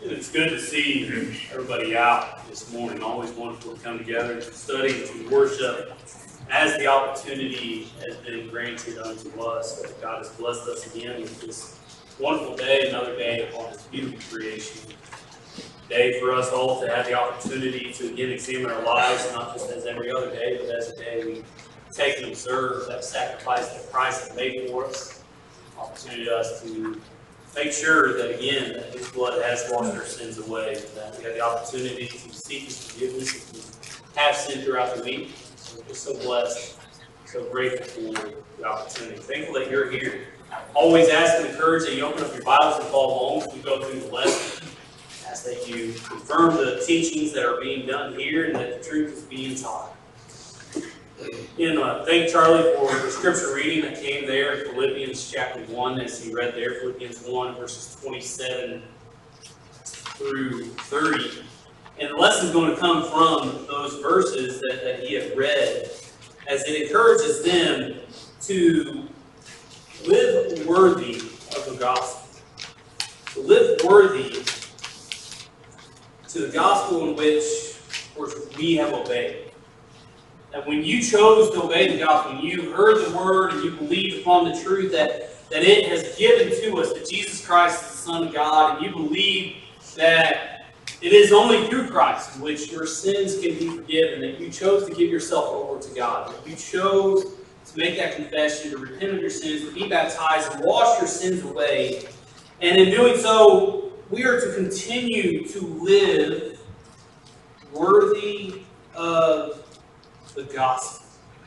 It's good to see everybody out this morning. Always wonderful to come together to study, to worship, as the opportunity has been granted unto us. God has blessed us again with this wonderful day, another day upon His beautiful creation. Day for us all to have the opportunity to again examine our lives, not just as every other day, but as a day we take and observe that sacrifice that Christ has made for us. Opportunity to us to make sure that, again, that His blood has washed our sins away, that we have the opportunity to seek His forgiveness if we have sinned throughout the week. So we're just so blessed, so grateful for the opportunity. Thankful that you're here. Always ask and encourage that you open up your Bibles and follow along as we go through the lesson. Ask that you confirm the teachings that are being done here and that the truth is being taught. Thank Charlie for the scripture reading that came there in Philippians chapter 1 as he read there, Philippians 1 verses 27 through 30. And the lesson is going to come from those verses that he had read as it encourages them to live worthy of the gospel. To live worthy to the gospel in which, of course, we have obeyed. And when you chose to obey the gospel, when you heard the word and you believed upon the truth that it has given to us, that Jesus Christ is the Son of God, and you believe that it is only through Christ in which your sins can be forgiven, that you chose to give yourself over to God, that you chose to make that confession, to repent of your sins, to be baptized, and wash your sins away. And in doing so, we are to continue to live worthy of the gospel.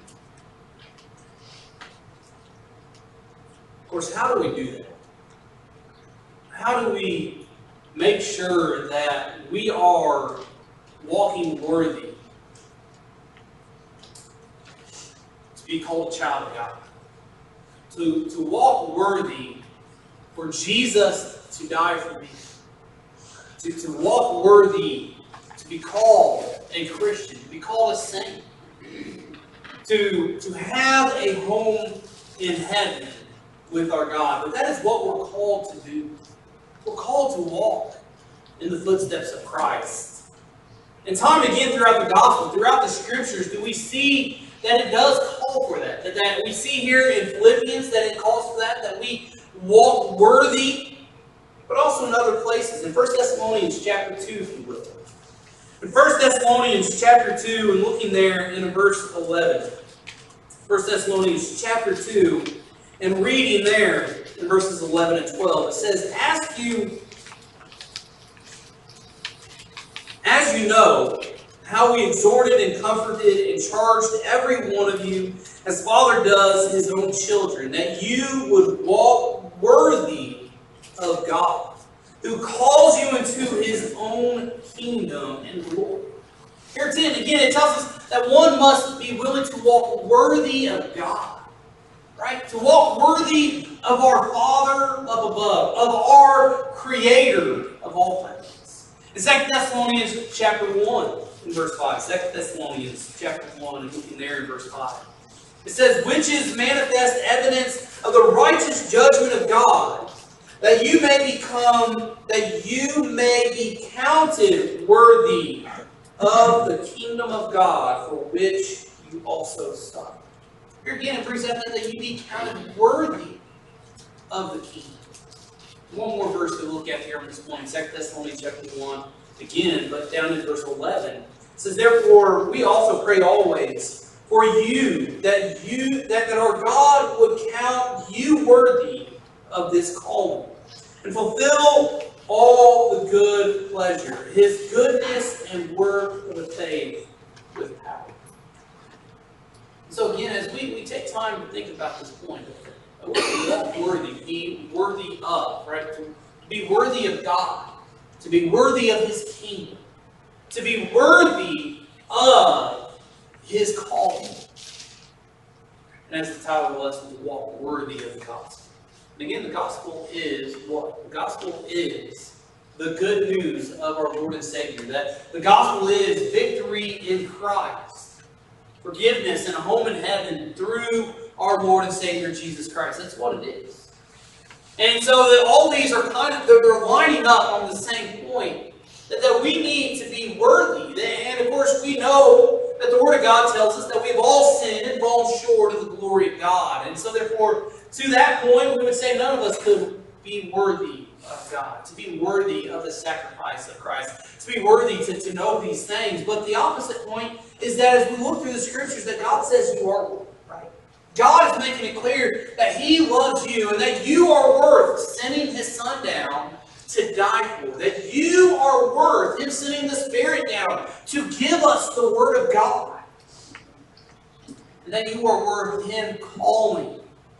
Of course, how do we do that? How do we make sure that we are walking worthy to be called a child of God? To walk worthy for Jesus to die for me. To walk worthy to be called a Christian, to be called a saint. To have a home in heaven with our God. But that is what we're called to do. We're called to walk in the footsteps of Christ. And time and again throughout the gospel, throughout the scriptures, do we see that it does call for that. That we see here in Philippians that it calls for that we walk worthy, but also in other places. In 1 Thessalonians chapter 2, if you will. In 1 Thessalonians chapter 2, and looking there in verse 11. 1 Thessalonians chapter 2, and reading there in verses 11 and 12, it says, As you know, how we exhorted and comforted and charged every one of you, as Father does his own children, that you would walk worthy of God, who calls you into his own kingdom and glory. Here again, it tells us that one must be willing to walk worthy of God. Right? To walk worthy of our Father of above, of our Creator of all things. In 2 Thessalonians chapter 1, in verse 5. 2 Thessalonians chapter 1, and looking there in verse 5. It says, which is manifest evidence of the righteous judgment of God, that you may be counted worthy of the kingdom of God, for which you also suffer. Here again, it brings up that you be counted worthy of the kingdom. One more verse to look at here on this point, 2 Thessalonians chapter 1, again, but down in verse 11. It says, therefore, we also pray always for you, that our God would count you worthy of this calling, and fulfill all the good pleasure, his goodness and work of the faith with power. So again, as we take time to think about this point, walk worthy, be worthy of, right? To be worthy of God, to be worthy of his kingdom, to be worthy of his calling. And as the title of the lesson, to walk worthy of the gospel. And again, the gospel is what? The gospel is the good news of our Lord and Savior. That the gospel is victory in Christ, forgiveness and a home in heaven through our Lord and Savior Jesus Christ. That's what it is. And so that all these are they're lining up on the same point. point that we need to be worthy. And of course, we know that the Word of God tells us that we've all sinned and fallen short of the glory of God. And so therefore, to that point, we would say none of us could be worthy of God, to be worthy of the sacrifice of Christ, to be worthy to know these things. But the opposite point is that as we look through the Scriptures, that God says you are worthy, right? God is making it clear that He loves you and that you are worth sending His Son down to die for. That you are worth Him sending the Spirit down to give us the Word of God. And that you are worth Him calling,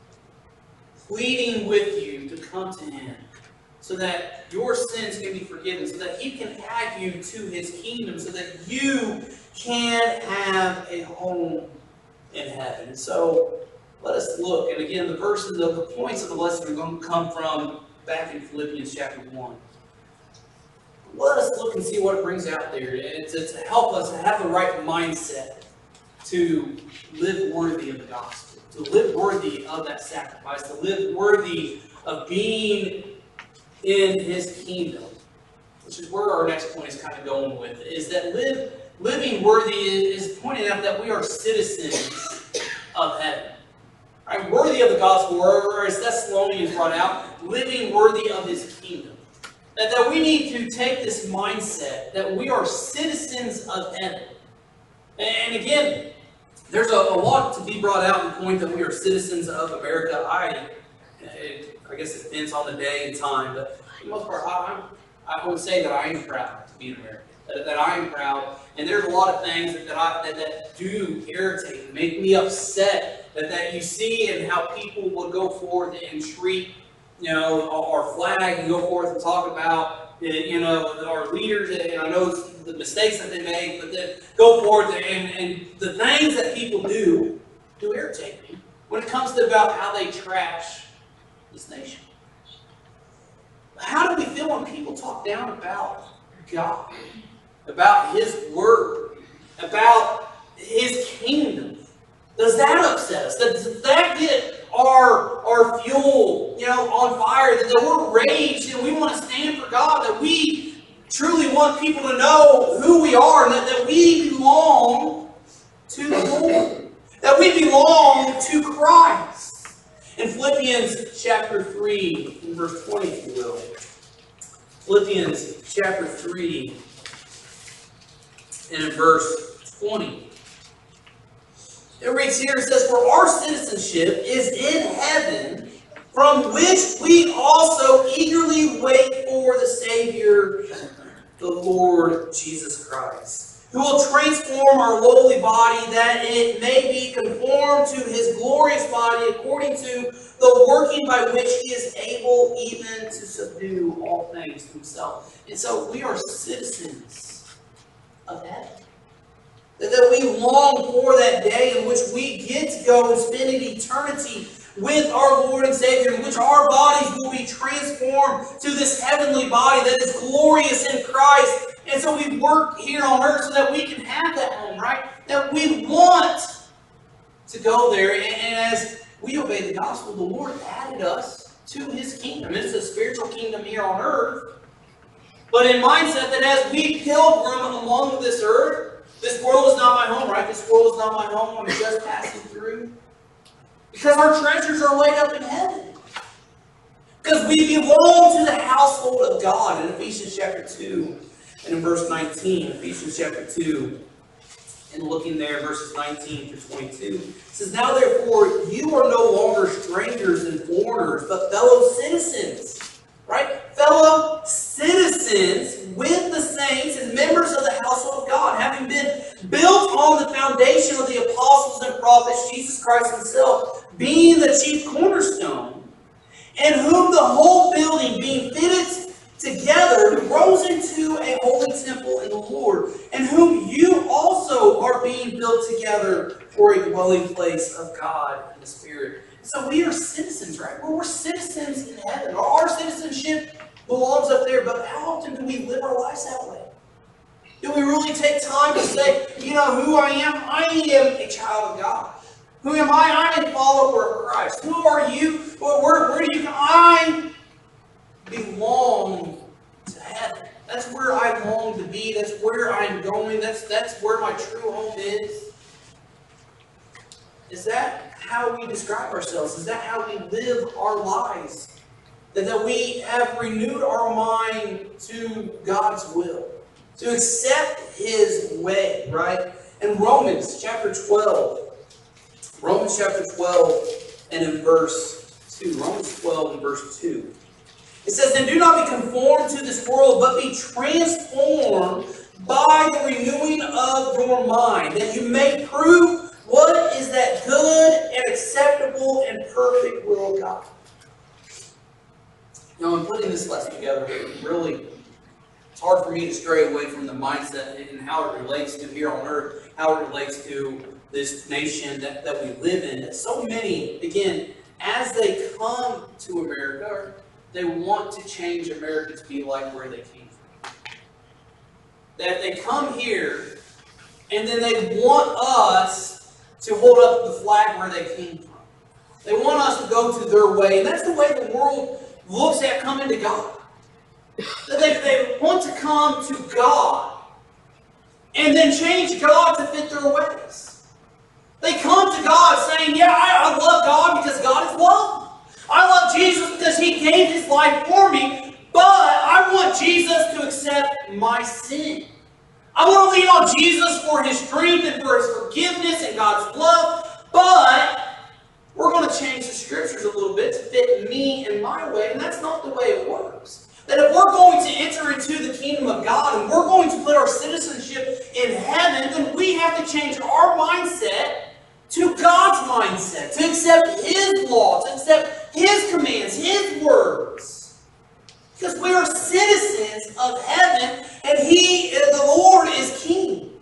pleading with you to come to Him so that your sins can be forgiven, so that He can add you to His kingdom, so that you can have a home in heaven. So let us look. And again, the points of the lesson are going to come from back in Philippians chapter 1. Let us look and see what it brings out there. It's to help us to have the right mindset to live worthy of the gospel, to live worthy of that sacrifice, to live worthy of being in His kingdom, which is where our next point is kind of going with, is that living worthy is pointing out that we are citizens of heaven. Right? Worthy of the gospel, or as Thessalonians brought out, living worthy of His kingdom. That we need to take this mindset that we are citizens of heaven. And again, there's a lot to be brought out in the point that we are citizens of America. I guess it depends on the day and time, but for the most part, I would say that I am proud to be an American. That I am proud, and there's a lot of things that do irritate, make me upset. That you see and how people would go forth and treat, our flag, and go forth and talk about, our leaders, and I know the mistakes that they make, but then go forth and the things that people do irritate me when it comes to about how they trash this nation. How do we feel when people talk down about God, about His Word, about His kingdom? Does that upset us? Does that get our fuel, on fire? That we're raged and we want to stand for God? That we truly want people to know who we are and that we belong to the Lord? That we belong to Christ. In Philippians chapter 3, in verse 20, if you will. Philippians chapter 3, and in verse 20. It reads here, it says, "For our citizenship is in heaven, from which we also eagerly wait for the Savior, the Lord Jesus Christ, who will transform our lowly body, that it may be conformed to His glorious body, according to the working by which He is able even to subdue all things to Himself." And so we are citizens of heaven. That we long for that day in which we get to go and spend an eternity with our Lord and Savior, in which our bodies will be transformed to this heavenly body that is glorious in Christ. And so we work here on earth so that we can have that home, right? That we want to go there. And as we obey the gospel, the Lord added us to His kingdom. It's a spiritual kingdom here on earth. But in mindset that as we pilgrim along this earth, this world is not my home, right? This world is not my home. I'm just passing through. Because our treasures are laid up in heaven. Because we belong to the household of God. In Ephesians chapter 2 and in verse 19. Ephesians chapter 2 and looking there, verses 19 through 22. It says, "Now therefore you are no longer strangers and foreigners, but fellow citizens." Right? Fellow citizens with the saints and members of the household of God, having been built on the foundation of the apostles and prophets, Jesus Christ Himself being the chief cornerstone, in whom the whole building being fitted together grows into a holy temple in the Lord, in whom you also are being built together for a dwelling place of God in the Spirit. So we are citizens, right? We're citizens in heaven. Our citizenship belongs up there, but how often do we live our lives that way? Do we really take time to say, who I am? I am a child of God. Who am I? I'm a follower of Christ. Who are you? Where do you? I belong to heaven. That's where I long to be. That's where I'm going. That's where my true home is. Is that how we describe ourselves? Is that how we live our lives? That we have renewed our mind to God's will, to accept His way, right? In Romans chapter 12 and in verse 2, Romans 12 and verse 2, it says, "And do not be conformed to this world, but be transformed by the renewing of your mind, that you may prove what is that good and acceptable and perfect will of God." Now, in putting this lesson together, really, it's hard for me to stray away from the mindset and how it relates to here on earth, how it relates to this nation that we live in. That so many, again, as they come to America, they want to change America to be like where they came from. That they come here, and then they want us to hold up the flag where they came from. They want us to go to their way, and that's the way the world looks at coming to God. They want to come to God and then change God to fit their ways. They come to God saying, yeah, I love God because God is love. I love Jesus because He gave His life for me, but I want Jesus to accept my sin. I want to lean on Jesus for His strength and for His forgiveness and God's love, but we're going to change the Scriptures a little bit to fit me and my way, and that's not the way it works. That if we're going to enter into the kingdom of God and we're going to put our citizenship in heaven, then we have to change our mindset to God's mindset, to accept His law, to accept His commands, His words. Because we are citizens of heaven, and He, the Lord, is King.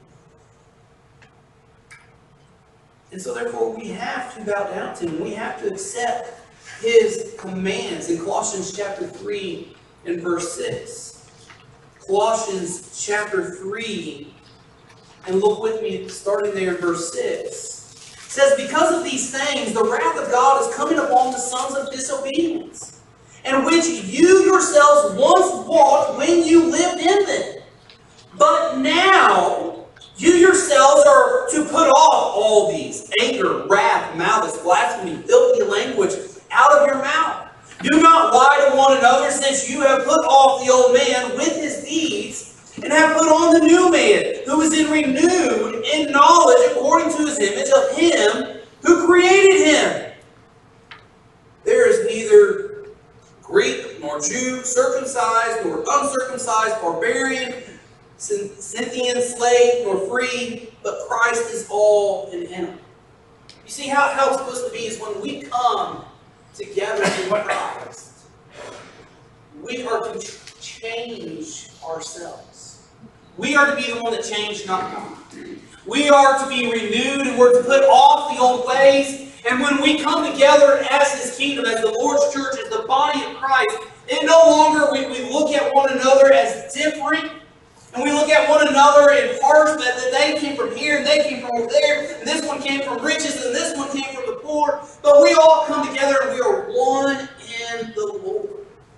And so therefore we have to bow down to Him. We have to accept His commands. In Colossians chapter 3 and verse 6. Colossians chapter 3, and look with me starting there in verse 6. It says, "Because of these things, the wrath of God is coming upon the sons of disobedience, in which you yourselves once walked when you lived in them. But now you yourselves are to put off all these: anger, wrath, malice, blasphemy, filthy language out of your mouth. Do not lie to one another, since you have put off the old man with his deeds, and have put on the new man, who is renewed in knowledge according to His image of Him who created him. There is neither Greek nor Jew, circumcised nor uncircumcised, barbarian, Scythian, slave nor free, but Christ is all in Him." You see how it's supposed to be is when we come together in Christ, we are to change ourselves. We are to be the one that changed, not God. We are to be renewed, and we're to put off the old ways. And when we come together as His kingdom, as the Lord's church, as the body of Christ, it no longer we look at one another as different, and we look at one another in parts that they came from here, and they came from over there, and this one came from riches, and this one came from the poor. But we all come together, and we are one in the Lord.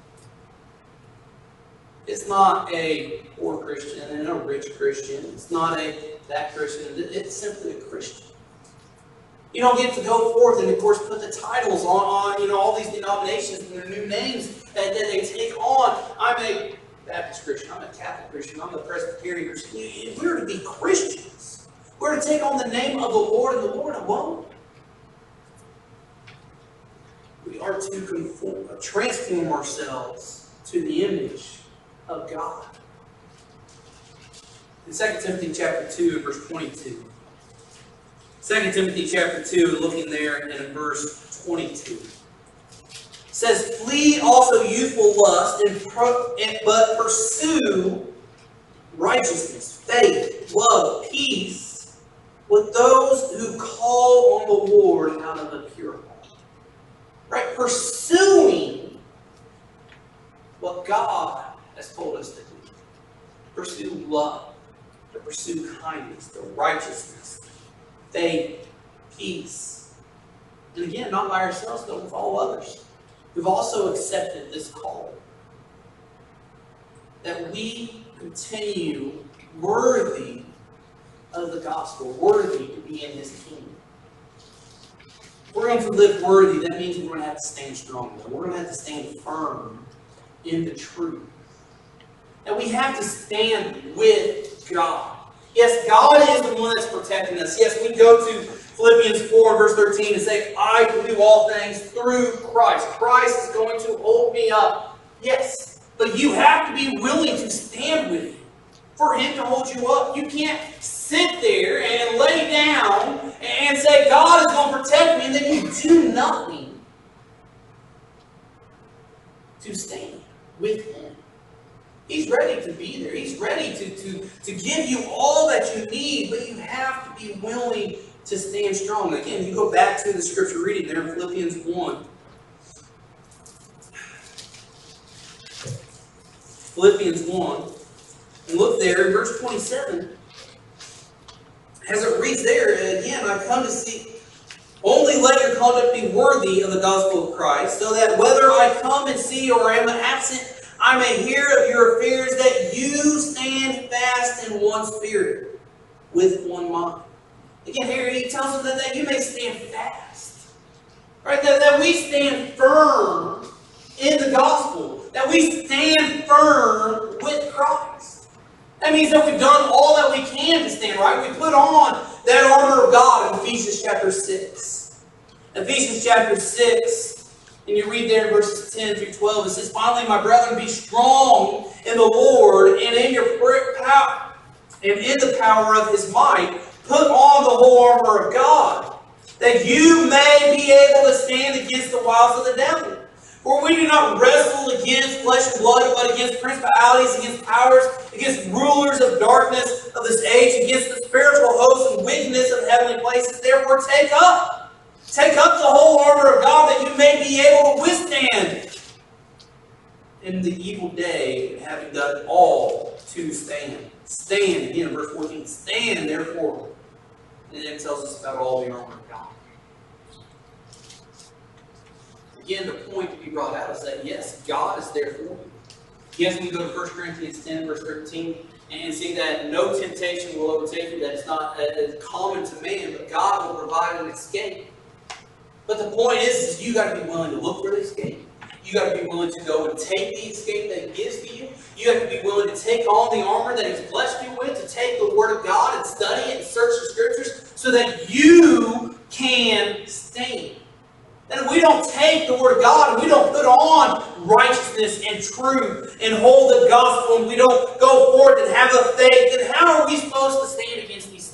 It's not a poor Christian and a rich Christian. It's not that Christian. It's simply a Christian. You don't get to go forth and, of course, put the titles on all these denominations and their new names that they take on. I'm a Baptist Christian. I'm a Catholic Christian. I'm a Presbyterian Christian. We're to be Christians. We're to take on the name of the Lord and the Lord alone. We are to transform ourselves to the image of God. In 2 Timothy chapter 2 and verse 22. 2 Timothy chapter 2, looking there in verse 22. It says, "Flee also youthful lust, but pursue righteousness, faith, love, peace with those who call on the Lord out of a pure heart." Right? Pursuing what God has told us to do. Pursue love, to pursue kindness, to righteousness, faith, peace. And again, not by ourselves, but with all others who've also accepted this call. that we continue worthy of the gospel, worthy to be in His kingdom. If we're going to live worthy, that means we're going to have to stand strong. We're going to have to stand firm in the truth. And we have to stand with God. Yes, God is the one that's protecting us. Yes, we go to Philippians 4 verse 13 and say, I can do all things through Christ. Christ is going to hold me up. Yes, but you have to be willing to stand with Him for Him to hold you up. You can't sit there and lay down and say, God is going to protect me, and then you do nothing to stand with Him. He's ready to be there. He's ready to give you all that you need, but you have to be willing to stand strong. Again, you go back to the scripture reading there in Philippians 1. Philippians 1. And look there in verse 27. As it reads there, again, I've come to see, only let your conduct be worthy of the gospel of Christ, so that whether I come and see or am absent, I may hear of your affairs, that you stand fast in one spirit, with one mind. Again, here he tells us that you may stand fast. Right? That we stand firm in the gospel. That we stand firm with Christ. That means that we've done all that we can to stand, right? We put on that armor of God in Ephesians chapter 6. Ephesians chapter 6. And you read there in verses 10 through 12, it says, finally, my brethren, be strong in the Lord and in your power, and in the power of His might. Put on the whole armor of God, that you may be able to stand against the wiles of the devil. For we do not wrestle against flesh and blood, but against principalities, against powers, against rulers of darkness of this age, against the spiritual hosts and wickedness of heavenly places. Therefore, take up the whole armor of God, that you may be able to withstand in the evil day, and having done all to stand. Stand, again, verse 14. Stand, therefore. And then it tells us about all the armor of God. Again, the point to be brought out is that, yes, God is there for you. Yes, we go to 1 Corinthians 10, verse 13, and see that no temptation will overtake you, that it's not common to man, but God will provide an escape. But the point is you got to be willing to look for the escape. You got to be willing to go and take the escape that He gives to you. You have to be willing to take on the armor that He's blessed you with, to take the Word of God and study it and search the Scriptures so that you can stand. And if we don't take the Word of God and we don't put on righteousness and truth and hold the gospel and we don't go forth and have the faith, then how are we supposed to stand against these things?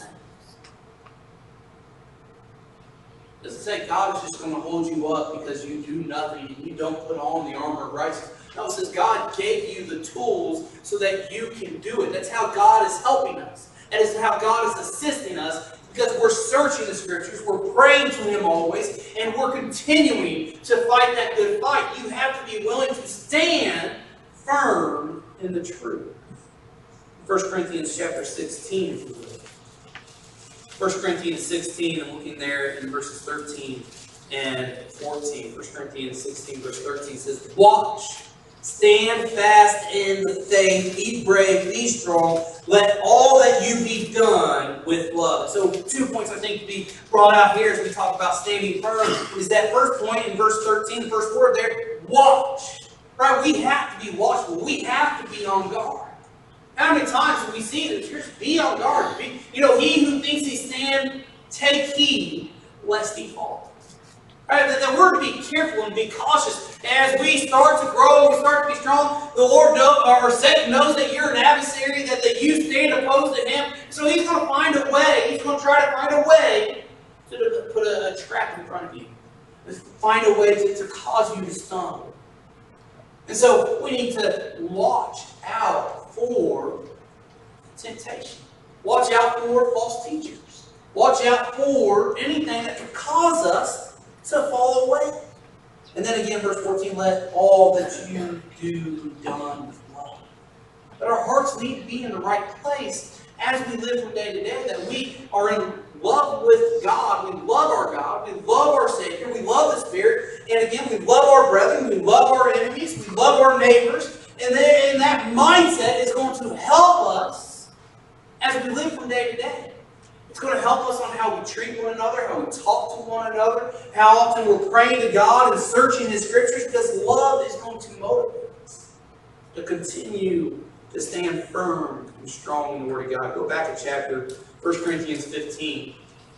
Does it say God is just going to hold you up because you do nothing and you don't put on the armor of righteousness? No, it says God gave you the tools so that you can do it. That's how God is helping us. That is how God is assisting us, because we're searching the Scriptures, we're praying to Him always, and we're continuing to fight that good fight. You have to be willing to stand firm in the truth. 1 Corinthians chapter 16, if you will. 1 Corinthians 16, I'm looking there in verses 13 and 14. 1 Corinthians 16, verse 13 says, watch, stand fast in the faith, be brave, be strong, let all that you be done with love. So 2 points I think to be brought out here as we talk about standing firm is that first point in verse 13, the first word there, watch. Right? We have to be watchful. We have to be on guard. How many times have we seen in the Scripture? Be on guard. He who thinks he stands, take heed lest he fall. Right? That we're to be careful and be cautious. As we start to grow, we start to be strong, the Lord knows, or Satan knows that you're an adversary, that you stand opposed to him. So he's going to find a way. He's going to try to find a way to put a trap in front of you. Find a way to cause you to stumble. And so we need to watch out for temptation. Watch out for false teachers. Watch out for anything that could cause us to fall away. And then again, verse 14, let all that you do be done with love. But our hearts need to be in the right place as we live from day to day, that we are in love with God. We love our God. We love our Savior. We love the Spirit. And again, we love our brethren. We love our enemies. We love our neighbors. And that mindset is going to help us as we live from day to day. It's going to help us on how we treat one another, how we talk to one another, how often we're praying to God and searching His Scriptures, because love is going to motivate us to continue to stand firm and strong in the Word of God. Go back to chapter 1 Corinthians 15.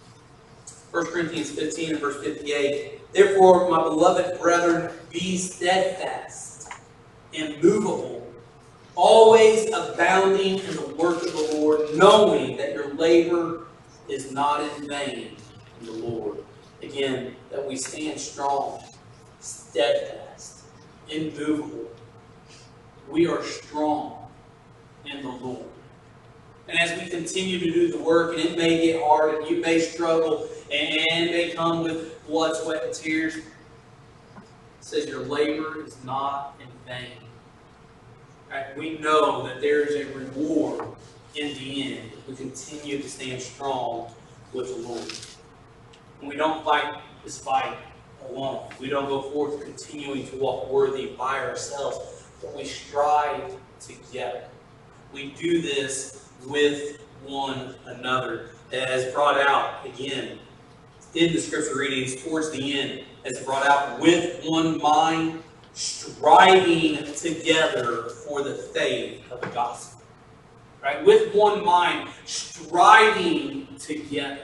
1 Corinthians 15 and verse 58. Therefore, my beloved brethren, be steadfast, immovable, always abounding in the work of the Lord, knowing that your labor is not in vain in the Lord. Again, that we stand strong, steadfast, immovable. We are strong in the Lord. And as we continue to do the work, and it may get hard, and you may struggle, and it may come with blood, sweat, and tears, it says your labor is not in vain. Right? We know that there is a reward in the end if we continue to stand strong with the Lord. And we don't fight this fight alone. We don't go forth continuing to walk worthy by ourselves, but we strive together. We do this with one another, as brought out again in the scripture readings towards the end, as brought out with one mind, striving together for the faith of the gospel. Right? With one mind, striving together.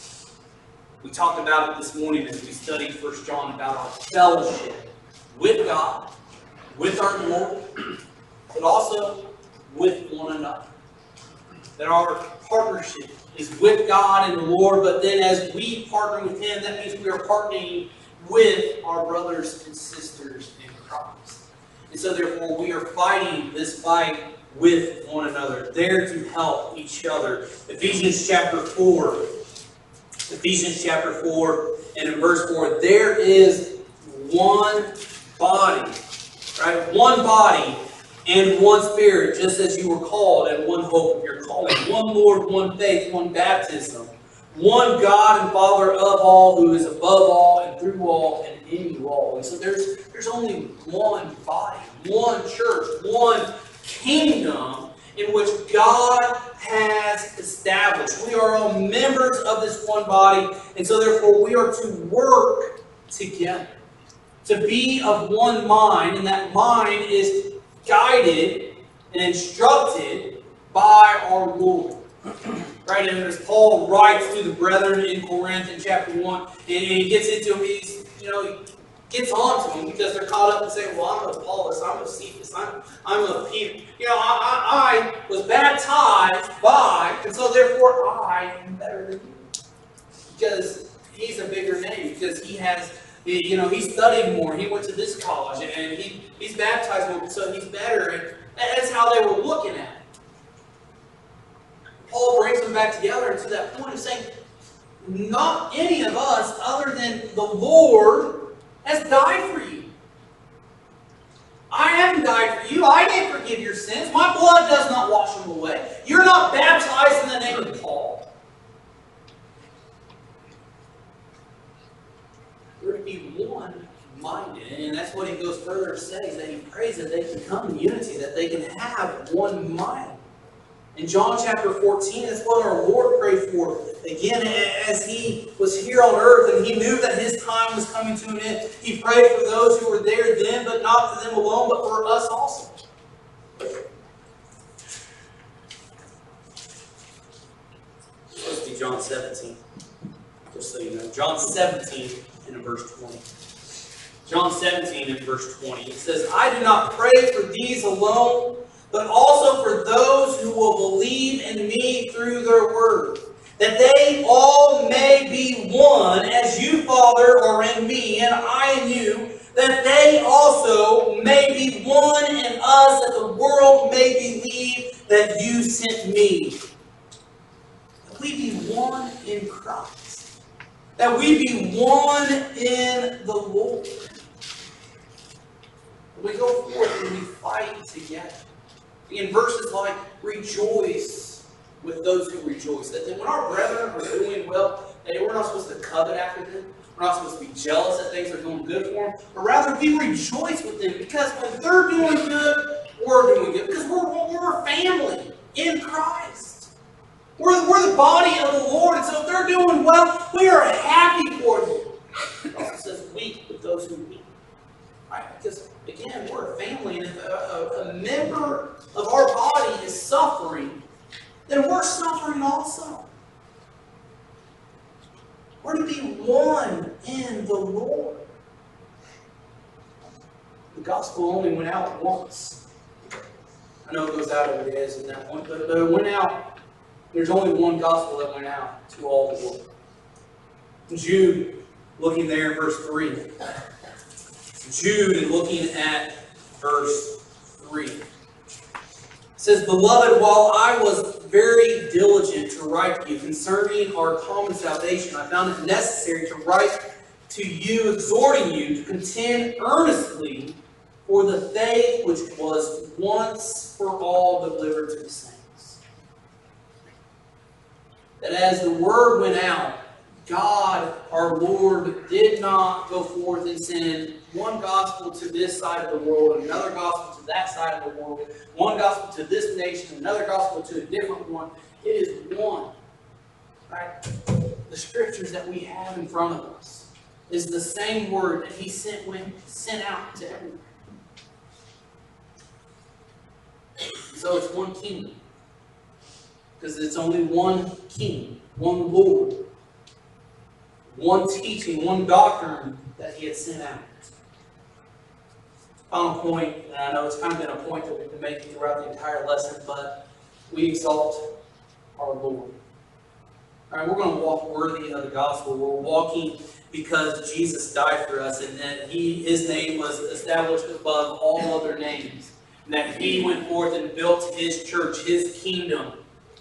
We talked about it this morning as we studied 1 John about our fellowship with God, with our Lord, but also with one another. That our partnership is with God and the Lord, but then as we partner with Him, that means we are partnering with our brothers and sisters in Christ. And so therefore we are fighting this fight with one another, there to help each other. Ephesians chapter 4 and in verse 4, there is one body, right? One body and one Spirit, just as you were called, and one hope of your calling. One Lord, one faith, one baptism. One God and Father of all, who is above all and through all and in you all. And so there's only one body, one church, one kingdom in which God has established. We are all members of this one body, and so therefore we are to work together, to be of one mind, and that mind is guided and instructed by our Lord. Right, and as Paul writes to the brethren in Corinth in chapter 1, and he gets into them, he gets on to them because they're caught up and saying, well, I'm of Apollos, I'm of Cephas, I'm of Peter. I was baptized by, and so therefore I am better than you. Because he's a bigger name, because he has, he studied more, he went to this college, and he's baptized more, so he's better. And that's how they were looking at it. Paul brings them back together and to that point of saying, not any of us other than the Lord has died for you. I haven't died for you. I didn't forgive your sins. My blood does not wash them away. You're not baptized in the name of Paul. We're to be one-minded. And that's what he goes further to say, is that he prays that they can come in unity, that they can have one mind. In John chapter 14, that's what our Lord prayed for. Again, as He was here on earth and He knew that His time was coming to an end, He prayed for those who were there then, but not for them alone, but for us also. Let's do John 17. Just so you know. John 17 and verse 20. John 17 and verse 20. It says, I do not pray for these alone, but also for those who will believe in me through their word, that they all may be one, as you, Father, are in me, and I in you, that they also may be one in us, that the world may believe that you sent me. That we be one in Christ. That we be one in the Lord. We go forth and we fight together. In verses like, rejoice with those who rejoice. That when our brethren are doing well, we're not supposed to covet after them. We're not supposed to be jealous that things are going good for them. But rather, we rejoice with them. Because when they're doing good, we're doing good? Because we're a family in Christ. We're the body of the Lord, and so if they're doing well, we are happy for them. It also says weep with those who weep. Right? Because, again, we're a family, and if a member of our body is suffering, then we're suffering also. We're to be one in the Lord. The gospel only went out once. I know it goes out every day in that point, but it went out. There's only one gospel that went out to all the world. Jude, looking there in verse 3. Jude, and looking at verse 3. It says, Beloved, while I was very diligent to write to you concerning our common salvation, I found it necessary to write to you, exhorting you to contend earnestly for the faith which was once for all delivered to the saints. That as the word went out, God, our Lord, did not go forth and send one gospel to this side of the world, another gospel to that side of the world, one gospel to this nation, another gospel to a different one. It is one. Right? The scriptures that we have in front of us is the same word that He sent out to everyone. So it's one kingdom. Because it's only one king, one Lord, one teaching, one doctrine that He had sent out. Final point, and I know it's kind of been a point that we've been making throughout the entire lesson, but we exalt our Lord. All right, we're going to walk worthy of the gospel. We're walking because Jesus died for us, and that His name was established above all other names. And that He went forth and built His church, His kingdom.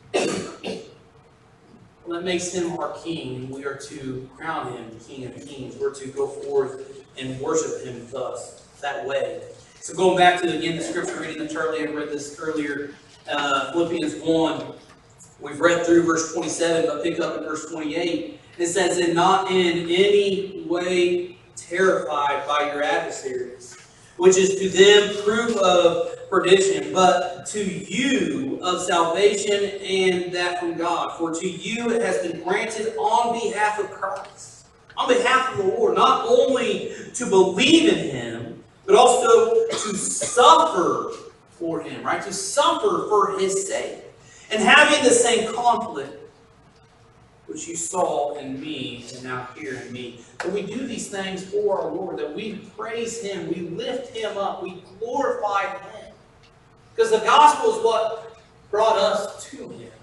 Well, that makes Him our King. We are to crown Him King of Kings. We're to go forth and worship Him thus, that way. So going back to, again, the scripture reading that Charlie had read this earlier, Philippians 1. We've read through verse 27, but pick up in verse 28. It says, And not in any way terrified by your adversaries, which is to them proof of perdition, but to you of salvation, and that from God. For to you it has been granted on behalf of Christ, on behalf of the Lord, not only to believe in Him, but also to suffer for Him, right? To suffer for His sake. And having the same conflict which you saw in me and now hear in me. That we do these things for our Lord, that we praise Him, we lift Him up, we glorify Him. Because the gospel is what brought us to Him.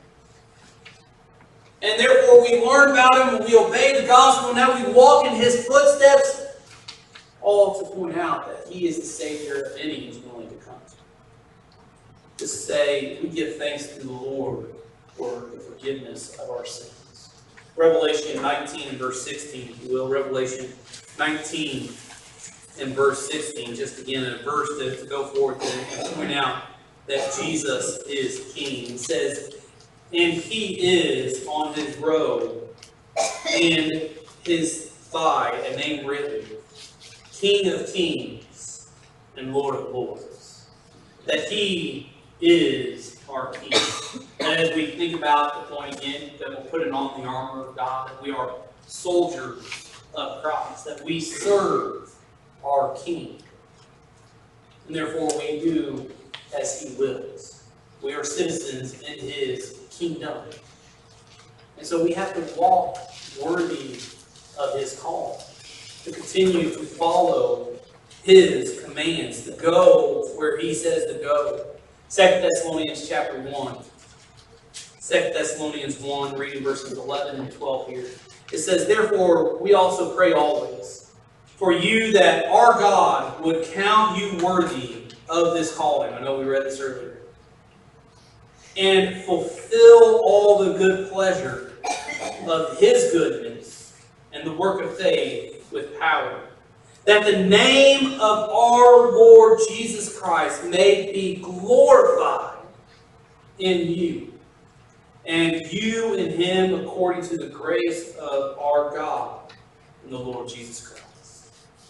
And therefore we learn about Him and we obey the gospel, and now we walk in His footsteps, all to point out that He is the Savior of any who is willing to come to Him. To say, we give thanks to the Lord for the forgiveness of our sins. Revelation 19 and verse 16, if you will. Revelation 19 and verse 16. Just again, a verse to go forth and point out that Jesus is King. It says, And He is on His robe and His thigh a name written, King of Kings and Lord of Lords. That He is our King. And as we think about the point again, that we're putting on the armor of God, that we are soldiers of Christ, that we serve our King. And therefore we do as He wills. We are citizens in His kingdom. And so we have to walk worthy of His call, to continue to follow His commands, to go where He says to go. 2 Thessalonians chapter 1. 2 Thessalonians 1, reading verses 11 and 12 here. It says, Therefore we also pray always for you that our God would count you worthy of this calling. I know we read this earlier. And fulfill all the good pleasure of His goodness and the work of faith with power, that the name of our Lord Jesus Christ may be glorified in you, and you in Him according to the grace of our God and the Lord Jesus Christ.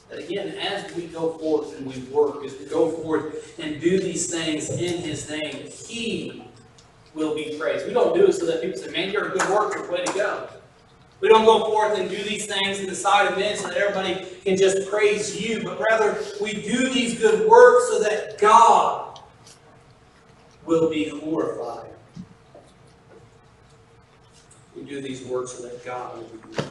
that again, as we go forth and we work, as we go forth and do these things in His name, He will be praised. We don't do it so that people say, man, you're a good worker, way to go. We don't go forth and do these things in the sight of men so that everybody can just praise you, but rather we do these good works so that God will be glorified. We do these works so that God will be glorified.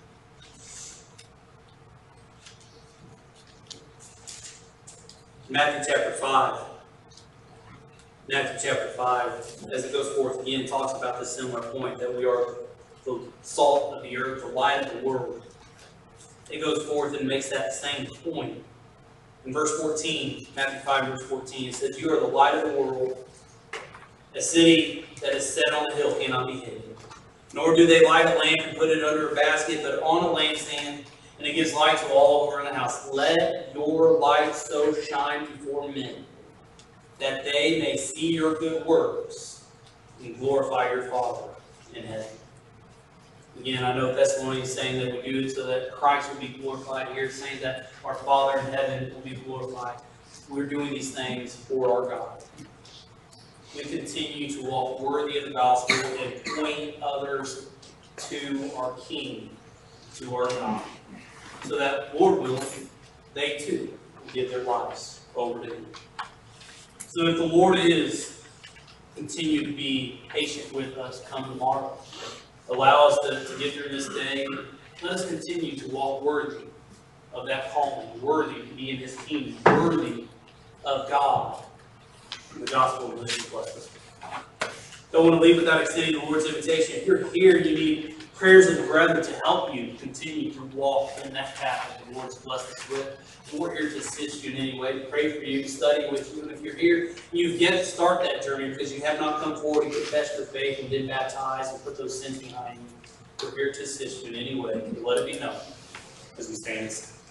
Matthew chapter 5. Matthew chapter 5, as it goes forth again, talks about this similar point that we are the salt of the earth, the light of the world. It goes forth and makes that same point. In verse 14, Matthew 5, verse 14, it says, "You are the light of the world. A city that is set on a hill cannot be hidden. Nor do they light a lamp and put it under a basket, but on a lampstand, and it gives light to all who are in the house. Let your light so shine before men, that they may see your good works and glorify your Father in heaven." Again, I know Thessalonians is saying that we do it so that Christ will be glorified. Here it's saying that our Father in heaven will be glorified. We're doing these things for our God. We continue to walk worthy of the gospel and point others to our King, to our God, so that, Lord willing, they too will give their lives over to Him. So if the Lord is, continue to be patient with us come tomorrow. Allow us to get through this day. Let us continue to walk worthy of that calling, worthy to be in His kingdom, worthy of God and the gospel of this blessing. Don't want to leave without extending the Lord's invitation. If you're here, you need prayers of the brethren to help you continue to walk in that path that the Lord's blessed us with. We're here to assist you in any way, to pray for you, to study with you. And if you're here, you've yet to start that journey because you have not come forward and confessed your faith and been baptized and put those sins behind you. We're here to assist you in any way. Let it be known as we stand.